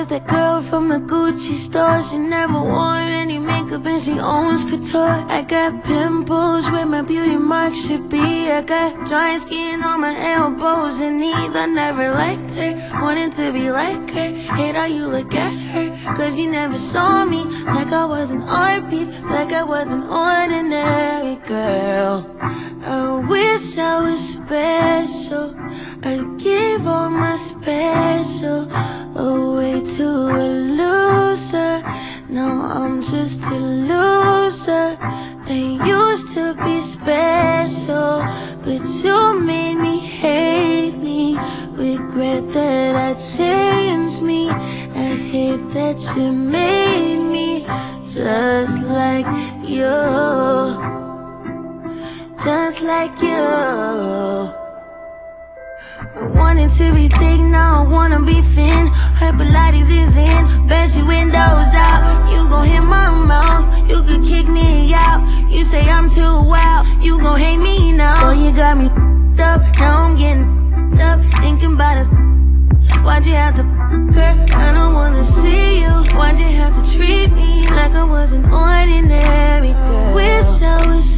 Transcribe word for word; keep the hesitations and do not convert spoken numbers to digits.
was that girl from the Gucci store. She never wore any makeup and she owns couture. I got pimples where my beauty mark should be. I got dry skin on my elbows and knees. I never liked her, wanted to be like her. Hate how you look at her, cause you never saw me like I was an art piece, like I was an ordinary girl. I wish I was special, I'd give all my special away to a loser. Now I'm just a loser. I used to be special, but you made me hate me. Regret that I changed me. I hate that you made me just like you, just like you. I wanted to be thick, now I wanna be thin. Her Pilates is in, bet you windows out. You gon' hit my mouth, you could kick me out. You say I'm too wild, you gon' hate me now. Oh, you got me f***ed up, now I'm getting f***ed up. Thinking about us, why'd you have to f*** her? I don't wanna see you, why'd you have to treat me like I was an ordinary girl? Wish I was